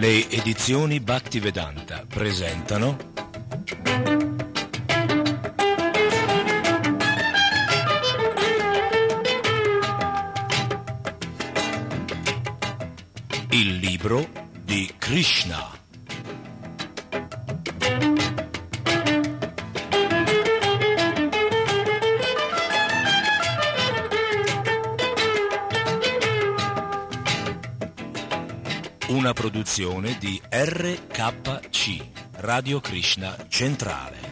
Le edizioni Bhaktivedanta presentano il libro di Krishna. Una produzione di RKC, Radio Krishna Centrale.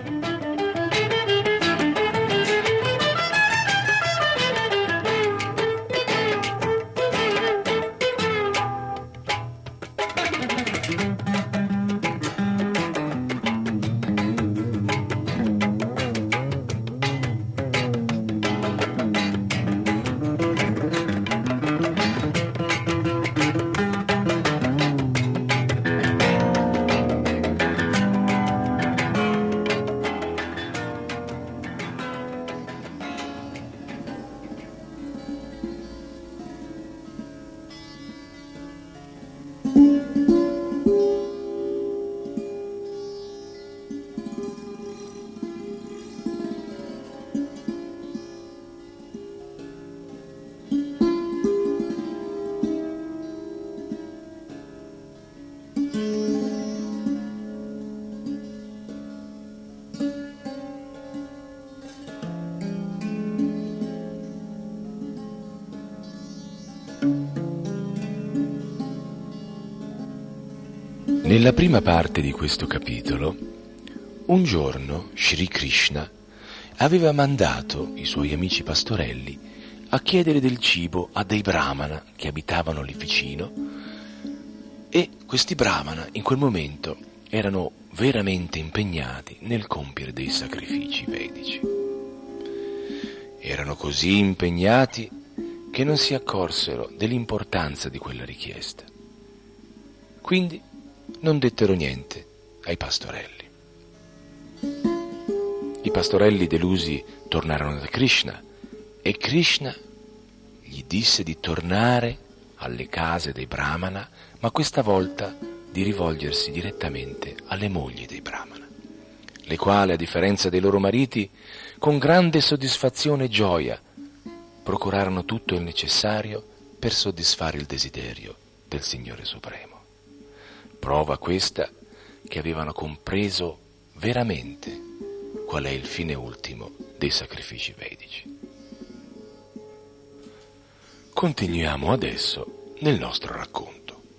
Nella prima parte di questo capitolo, un giorno Shri Krishna aveva mandato i suoi amici pastorelli a chiedere del cibo a dei brahmana che abitavano lì vicino, e questi brahmana in quel momento erano veramente impegnati nel compiere dei sacrifici vedici. Erano così impegnati che non si accorsero dell'importanza di quella richiesta. Quindi non dettero niente ai pastorelli. I pastorelli delusi tornarono da Krishna e Krishna gli disse di tornare alle case dei brahmana, ma questa volta di rivolgersi direttamente alle mogli dei brahmana, le quali, a differenza dei loro mariti, con grande soddisfazione e gioia procurarono tutto il necessario per soddisfare il desiderio del Signore Supremo. Prova questa che avevano compreso veramente qual è il fine ultimo dei sacrifici vedici. Continuiamo adesso nel nostro racconto.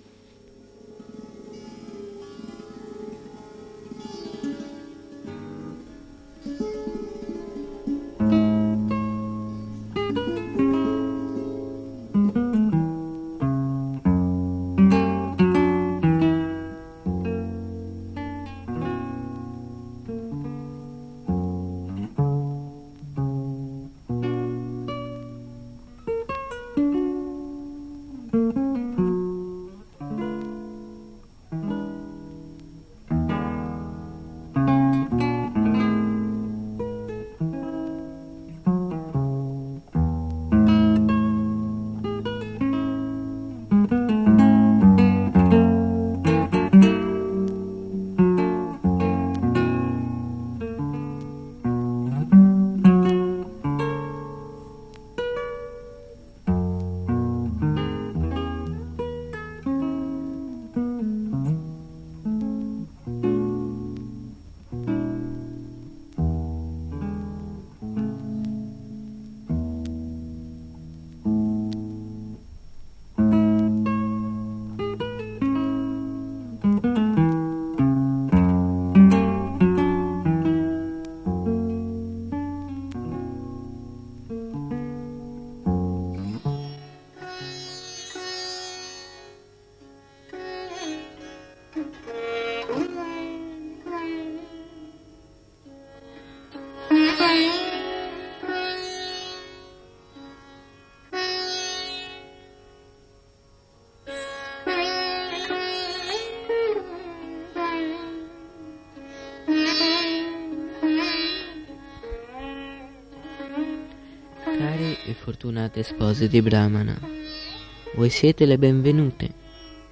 Cari e fortunate spose di Brahmana, voi siete le benvenute.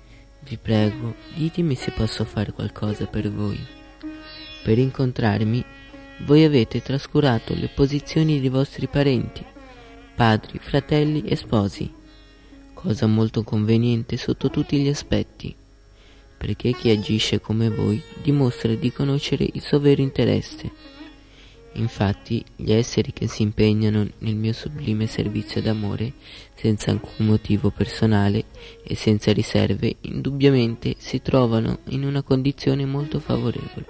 vi prego, ditemi se posso fare qualcosa per voi. Per incontrarmi, voi avete trascurato le posizioni dei vostri parenti, padri, fratelli e sposi, cosa molto conveniente sotto tutti gli aspetti, perché chi agisce come voi dimostra di conoscere il suo vero interesse. Infatti, gli esseri che si impegnano nel mio sublime servizio d'amore, senza alcun motivo personale e senza riserve, indubbiamente si trovano in una condizione molto favorevole.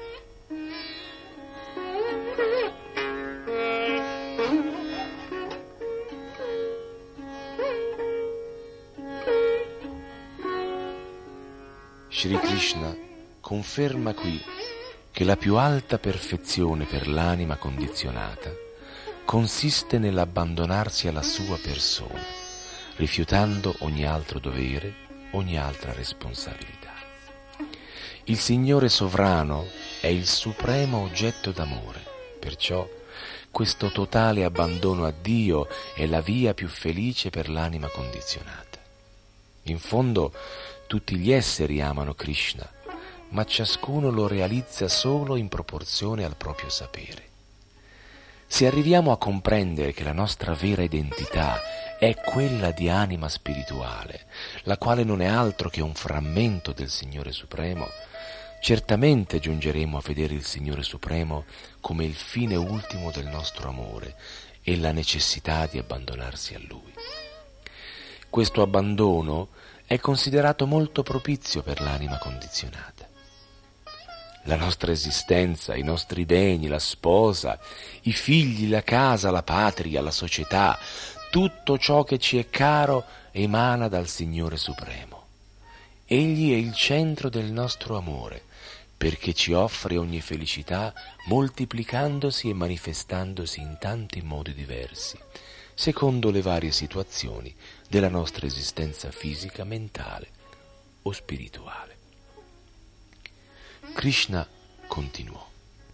Shri Krishna conferma qui che la più alta perfezione per l'anima condizionata consiste nell'abbandonarsi alla sua persona, rifiutando ogni altro dovere, ogni altra responsabilità. Il Signore sovrano è il supremo oggetto d'amore, perciò questo totale abbandono a Dio è la via più felice per l'anima condizionata. In fondo, tutti gli esseri amano Krishna, ma ciascuno lo realizza solo in proporzione al proprio sapere. Se arriviamo a comprendere che la nostra vera identità è quella di anima spirituale, la quale non è altro che un frammento del Signore Supremo, certamente giungeremo a vedere il Signore Supremo come il fine ultimo del nostro amore e la necessità di abbandonarsi a Lui. Questo abbandono è considerato molto propizio per l'anima condizionata. La nostra esistenza, i nostri beni, la sposa, i figli, la casa, la patria, la società, tutto ciò che ci è caro emana dal Signore Supremo. Egli è il centro del nostro amore, perché ci offre ogni felicità moltiplicandosi e manifestandosi in tanti modi diversi, secondo le varie situazioni della nostra esistenza fisica, mentale o spirituale. Krishna continuò.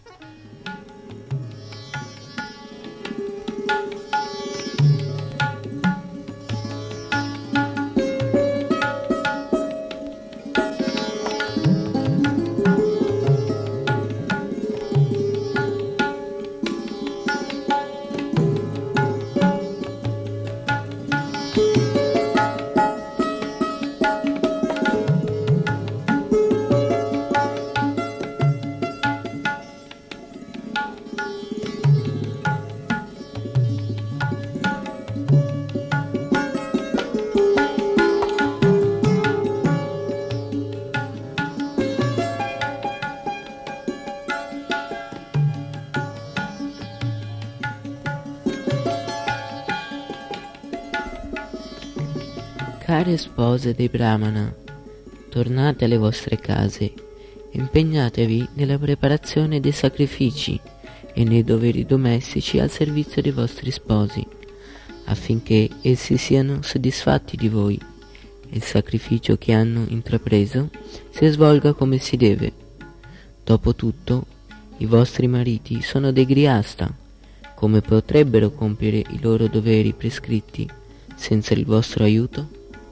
Care spose dei Brahmana, tornate alle vostre case e impegnatevi nella preparazione dei sacrifici e nei doveri domestici al servizio dei vostri sposi, affinché essi siano soddisfatti di voi e il sacrificio che hanno intrapreso si svolga come si deve. Dopotutto, i vostri mariti sono dei grihasta, come potrebbero compiere i loro doveri prescritti senza il vostro aiuto?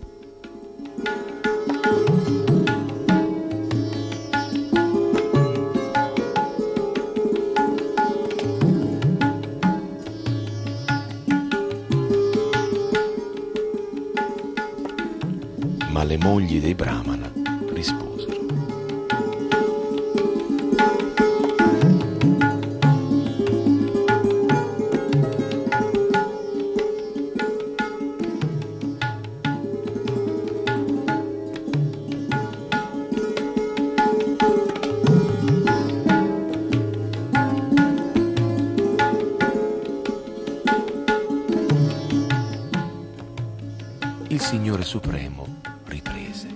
Ma le mogli dei Brahmana risposero: il Signore Supremo riprese: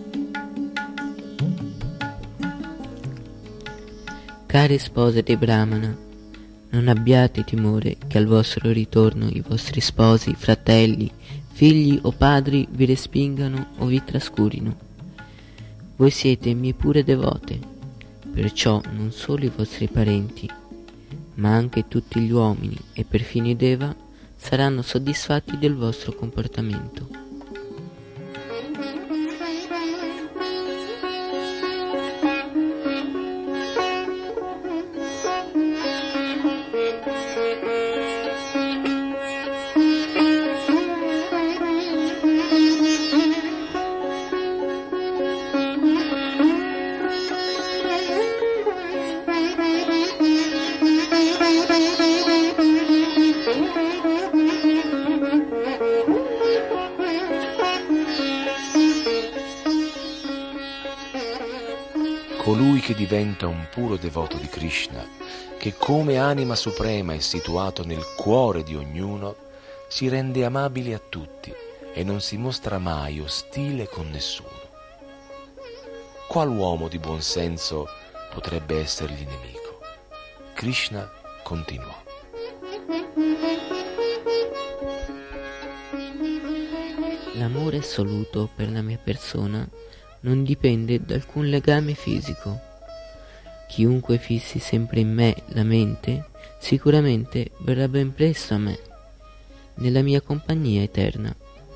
Care spose dei Brahmana, non abbiate timore che al vostro ritorno i vostri sposi, fratelli, figli o padri vi respingano o vi trascurino. Voi siete mie pure devote, perciò non solo i vostri parenti, ma anche tutti gli uomini e perfino i Deva saranno soddisfatti del vostro comportamento. diventa un puro devoto di Krishna, che come anima suprema è situato nel cuore di ognuno, si rende amabile a tutti e non si mostra mai ostile con nessuno. Qual uomo di buon senso potrebbe essergli nemico? Krishna continuò. L'amore assoluto per la mia persona non dipende da alcun legame fisico. Chiunque fissi sempre in me la mente, sicuramente verrà ben presto a me, nella mia compagnia eterna.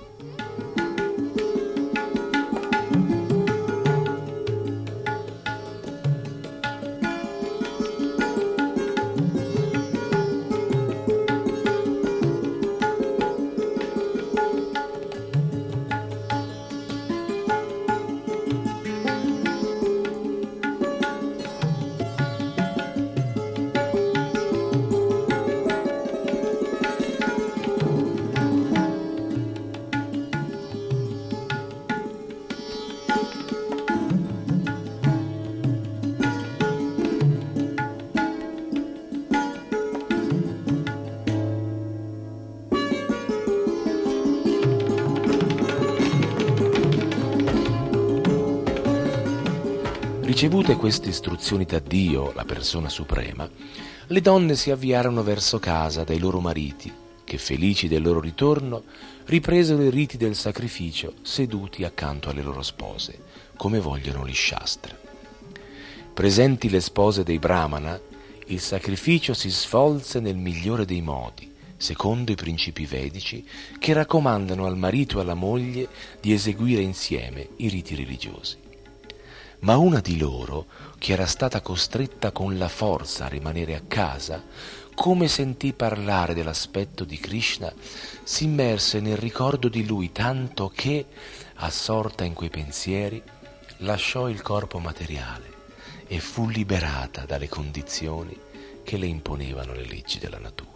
Ricevute queste istruzioni da Dio, la persona suprema, le donne si avviarono verso casa dai loro mariti, che felici del loro ritorno ripresero i riti del sacrificio seduti accanto alle loro spose, come vogliono gli Shastra. Presenti le spose dei Brahmana, il sacrificio si svolse nel migliore dei modi, secondo i principi vedici che raccomandano al marito e alla moglie di eseguire insieme i riti religiosi. Ma una di loro, che era stata costretta con la forza a rimanere a casa, come sentì parlare dell'aspetto di Krishna, si immerse nel ricordo di lui tanto che, assorta in quei pensieri, lasciò il corpo materiale e fu liberata dalle condizioni che le imponevano le leggi della natura.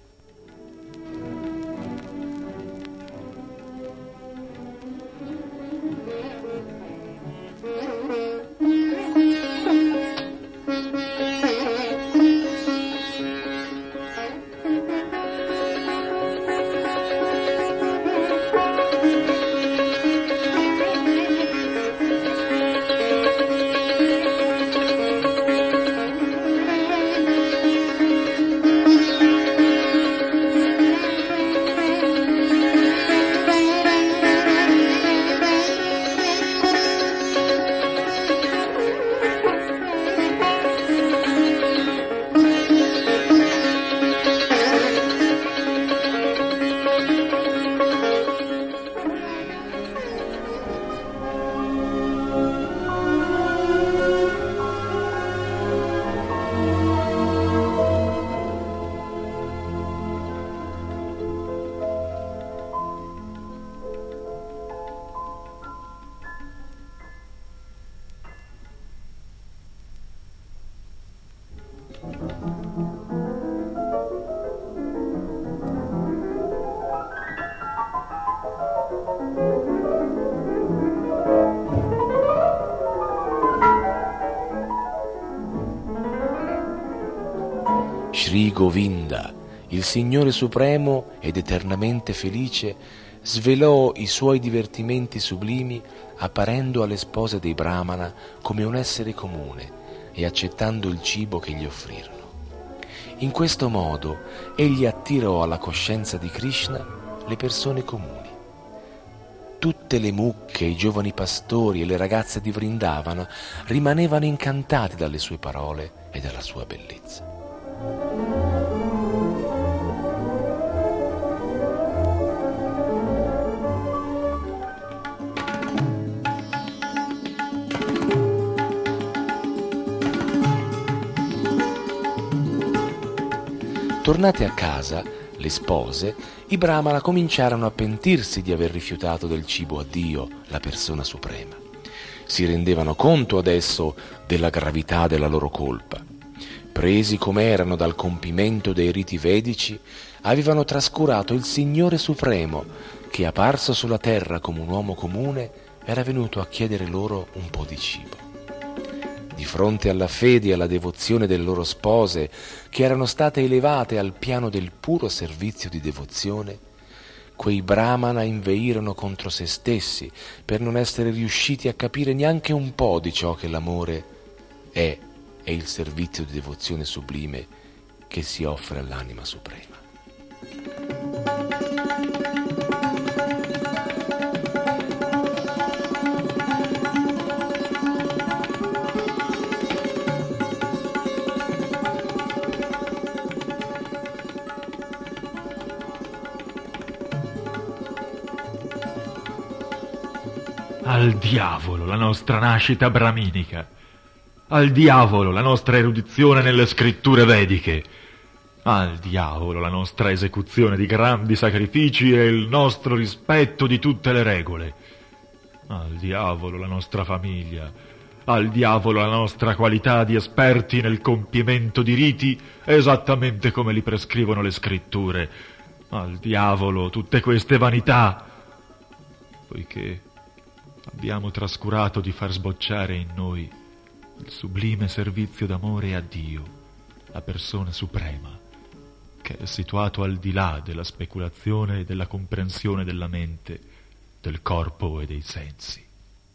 Sri Govinda, il Signore Supremo ed eternamente felice, svelò i suoi divertimenti sublimi apparendo alle spose dei Brahmana come un essere comune e accettando il cibo che gli offrirono. In questo modo egli attirò alla coscienza di Krishna le persone comuni. Tutte le mucche, i giovani pastori e le ragazze di Vrindavana rimanevano incantati dalle sue parole e dalla sua bellezza. Tornate a casa, le spose, i Brahmana cominciarono a pentirsi di aver rifiutato del cibo a Dio, la persona suprema. Si rendevano conto adesso della gravità della loro colpa. Presi com'erano dal compimento dei riti vedici, avevano trascurato il Signore Supremo, che apparso sulla terra come un uomo comune, era venuto a chiedere loro un po' di cibo. di fronte alla fede e alla devozione delle loro spose, che erano state elevate al piano del puro servizio di devozione, quei brahmana inveirono contro se stessi per non essere riusciti a capire neanche un po' di ciò che l'amore è e il servizio di devozione sublime che si offre all'anima suprema. Al diavolo la nostra nascita brahminica, al diavolo la nostra erudizione nelle scritture vediche, al diavolo la nostra esecuzione di grandi sacrifici e il nostro rispetto di tutte le regole, al diavolo la nostra famiglia, al diavolo la nostra qualità di esperti nel compimento di riti esattamente come li prescrivono le scritture, al diavolo tutte queste vanità, poiché abbiamo trascurato di far sbocciare in noi il sublime servizio d'amore a Dio, la persona suprema, che è situato al di là della speculazione e della comprensione della mente, del corpo e dei sensi.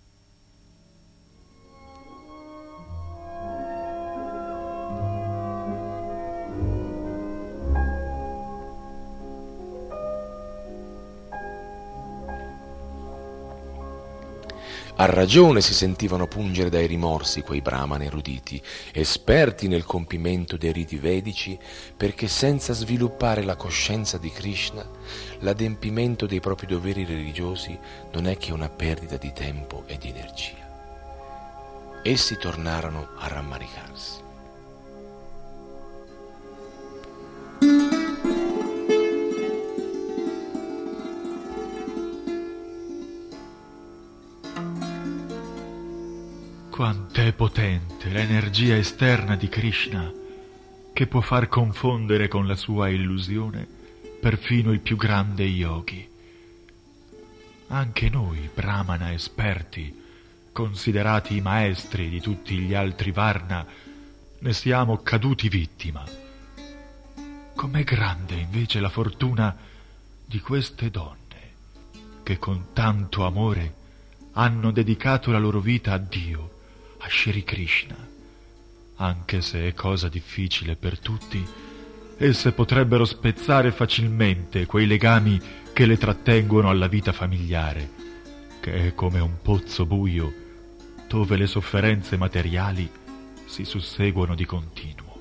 A ragione si sentivano pungere dai rimorsi quei brahmana eruditi, esperti nel compimento dei riti vedici, perché senza sviluppare la coscienza di Krishna, l'adempimento dei propri doveri religiosi non è che una perdita di tempo e di energia. Essi tornarono a rammaricarsi. Quant'è potente l'energia esterna di Krishna, che può far confondere con la sua illusione perfino il più grande yogi. Anche noi, brahmana esperti, considerati i maestri di tutti gli altri varna, ne siamo caduti vittima. Com'è grande invece la fortuna di queste donne, che con tanto amore hanno dedicato la loro vita a Dio, a Shri Krishna. Anche se è cosa difficile per tutti, esse potrebbero spezzare facilmente quei legami che le trattengono alla vita familiare, che è come un pozzo buio dove le sofferenze materiali si susseguono di continuo.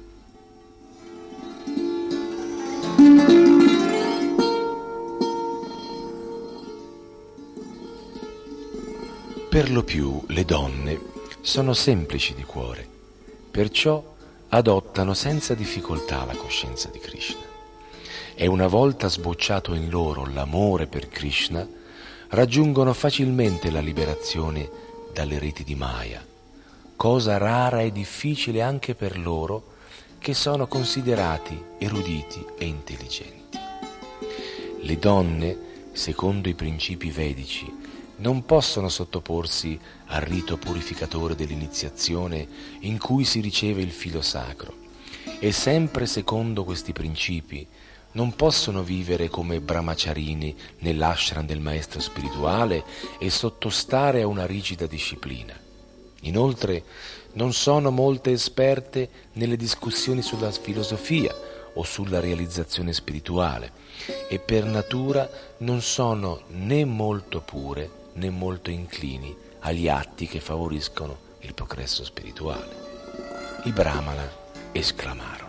Per lo più le donne sono semplici di cuore, perciò adottano senza difficoltà la coscienza di Krishna. E una volta sbocciato in loro l'amore per Krishna, raggiungono facilmente la liberazione dalle reti di Maya, cosa rara e difficile anche per loro che sono considerati eruditi e intelligenti. Le donne, secondo i principi vedici, non possono sottoporsi al rito purificatore dell'iniziazione in cui si riceve il filo sacro e sempre secondo questi principi non possono vivere come brahmacharini nell'ashram del maestro spirituale e sottostare a una rigida disciplina. Inoltre non sono molte esperte nelle discussioni sulla filosofia o sulla realizzazione spirituale e per natura non sono né molto pure né molto inclini agli atti che favoriscono il progresso spirituale. I brahmana esclamarono: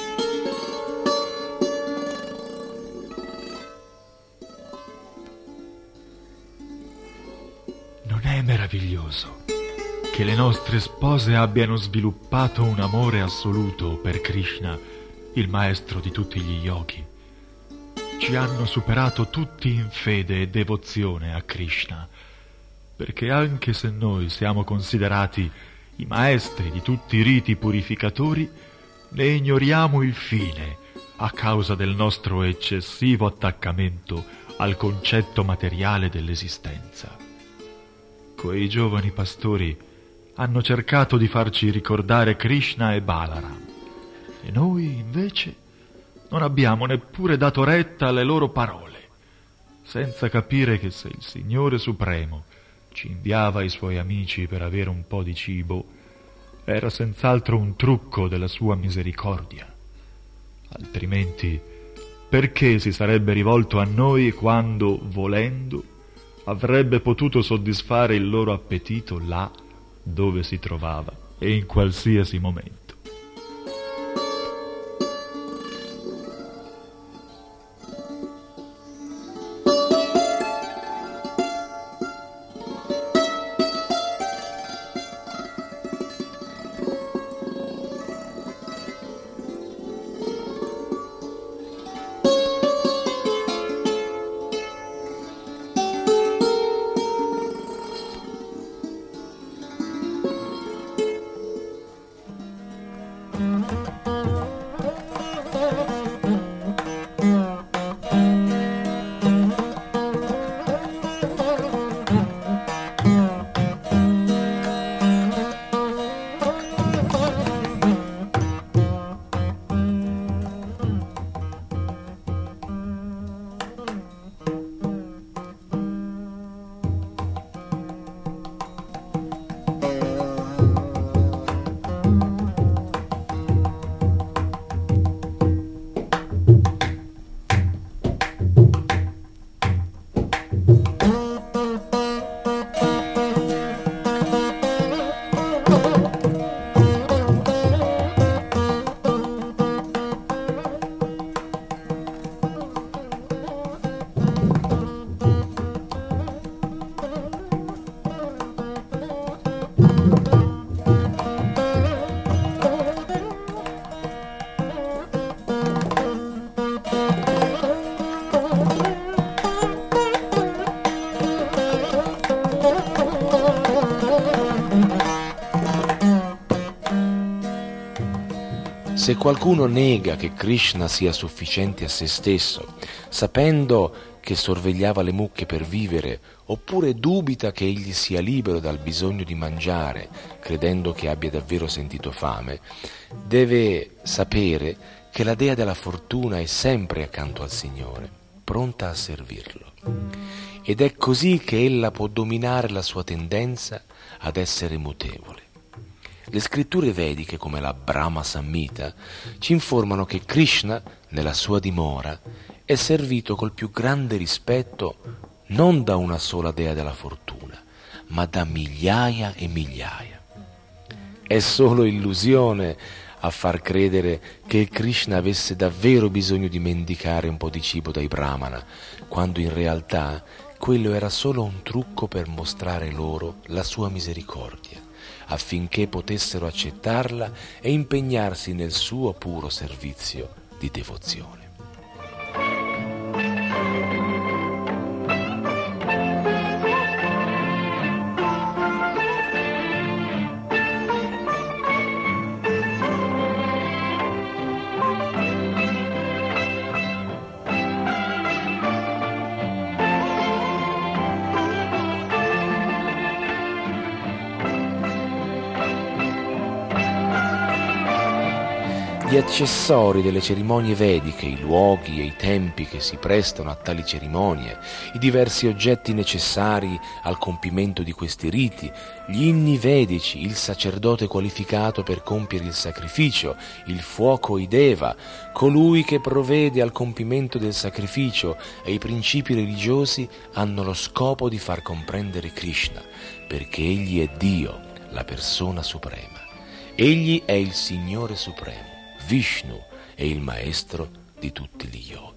Non è meraviglioso che le nostre spose abbiano sviluppato un amore assoluto per Krishna, il maestro di tutti gli yogi? Ci hanno superato tutti in fede e devozione a Krishna, perché anche se noi siamo considerati i maestri di tutti i riti purificatori, ne ignoriamo il fine a causa del nostro eccessivo attaccamento al concetto materiale dell'esistenza. Quei giovani pastori hanno cercato di farci ricordare Krishna e Balaram, e noi invece non abbiamo neppure dato retta alle loro parole, senza capire che se il Signore Supremo ci inviava i suoi amici per avere un po' di cibo, era senz'altro un trucco della sua misericordia. Altrimenti, perché si sarebbe rivolto a noi quando, volendo, avrebbe potuto soddisfare il loro appetito là dove si trovava e in qualsiasi momento? Se qualcuno nega che Krishna sia sufficiente a se stesso, sapendo che sorvegliava le mucche per vivere, oppure dubita che egli sia libero dal bisogno di mangiare, credendo che abbia davvero sentito fame, deve sapere che la dea della fortuna è sempre accanto al Signore, pronta a servirlo. Ed è così che ella può dominare la sua tendenza ad essere mutevole. Le scritture vediche, come la Brahma Samhita, ci informano che Krishna, nella sua dimora, è servito col più grande rispetto non da una sola dea della fortuna, ma da migliaia e migliaia. È solo illusione a far credere che Krishna avesse davvero bisogno di mendicare un po' di cibo dai Brahmana, quando in realtà quello era solo un trucco per mostrare loro la sua misericordia, affinché potessero accettarla e impegnarsi nel suo puro servizio di devozione. Gli accessori delle cerimonie vediche, i luoghi e i tempi che si prestano a tali cerimonie, i diversi oggetti necessari al compimento di questi riti, gli inni vedici, il sacerdote qualificato per compiere il sacrificio, il fuoco i deva, colui che provvede al compimento del sacrificio e i principi religiosi hanno lo scopo di far comprendere Krishna, perché egli è Dio, la persona suprema. Egli è il Signore Supremo. Vishnu è il maestro di tutti gli yogi.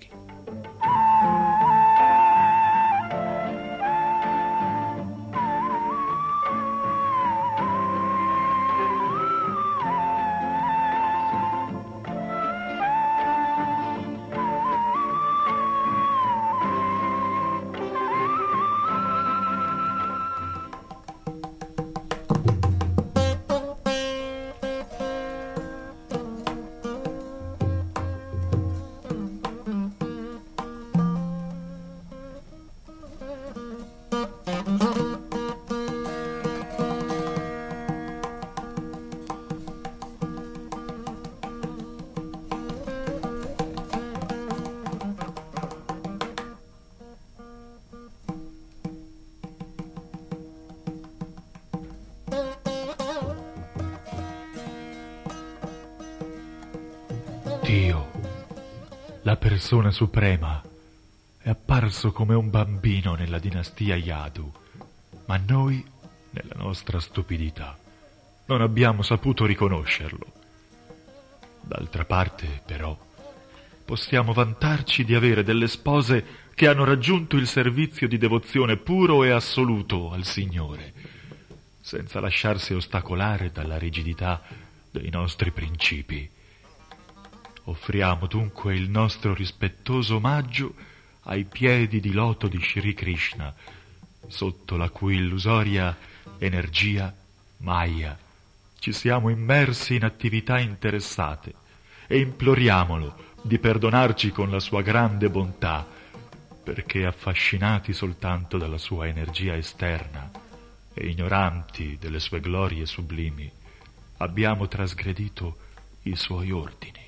Dio, la persona suprema, è apparso come un bambino nella dinastia Yadu, ma noi, nella nostra stupidità, non abbiamo saputo riconoscerlo. D'altra parte, però, possiamo vantarci di avere delle spose che hanno raggiunto il servizio di devozione puro e assoluto al Signore, senza lasciarsi ostacolare dalla rigidità dei nostri principi. Offriamo dunque il nostro rispettoso omaggio ai piedi di loto di Shri Krishna, sotto la cui illusoria energia Maya ci siamo immersi in attività interessate, e imploriamolo di perdonarci con la sua grande bontà, perché affascinati soltanto dalla sua energia esterna e ignoranti delle sue glorie sublimi, abbiamo trasgredito i suoi ordini.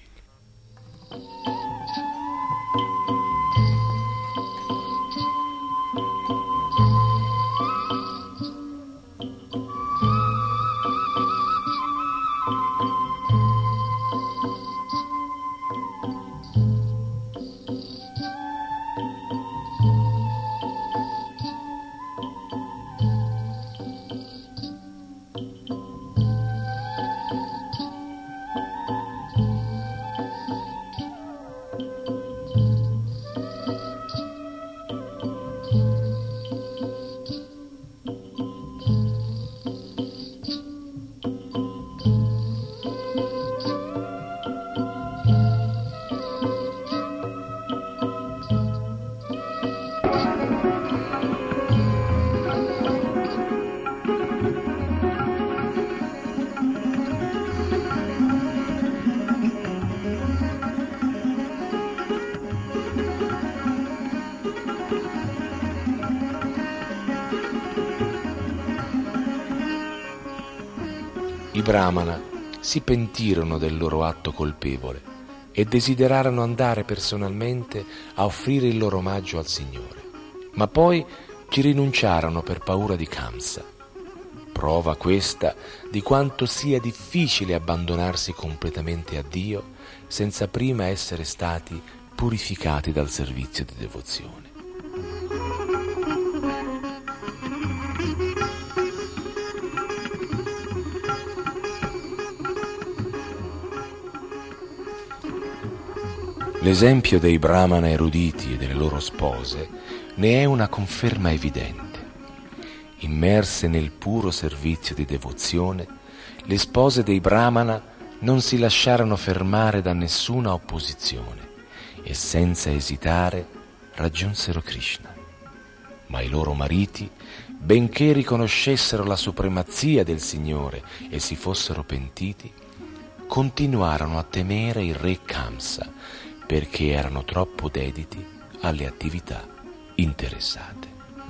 I Brahmana si pentirono del loro atto colpevole e desiderarono andare personalmente a offrire il loro omaggio al Signore, ma poi ci rinunciarono per paura di Kamsa. Prova questa di quanto sia difficile abbandonarsi completamente a Dio senza prima essere stati purificati dal servizio di devozione. L'esempio dei Brahmana eruditi e delle loro spose ne è una conferma evidente. Immerse nel puro servizio di devozione, le spose dei Brahmana non si lasciarono fermare da nessuna opposizione e senza esitare raggiunsero Krishna. Ma i loro mariti, benché riconoscessero la supremazia del Signore e si fossero pentiti, continuarono a temere il re Kamsa perché erano troppo dediti alle attività interessate.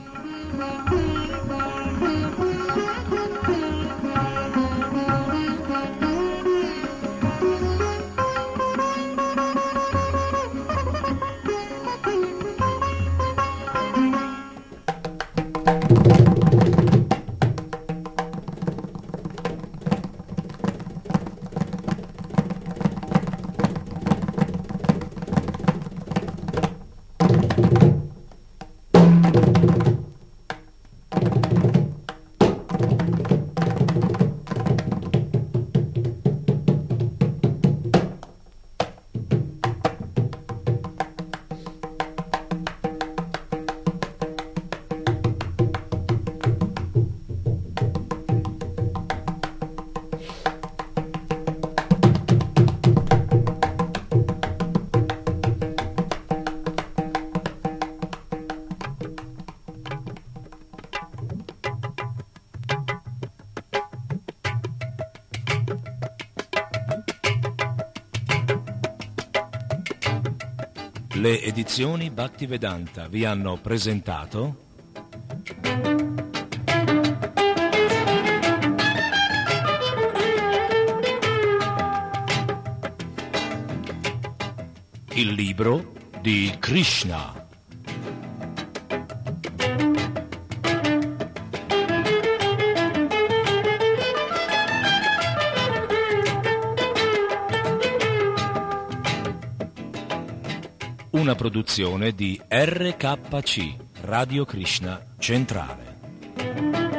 Le edizioni Bhaktivedanta vi hanno presentato il libro di Krishna. una produzione di RKC, Radio Krishna Centrale.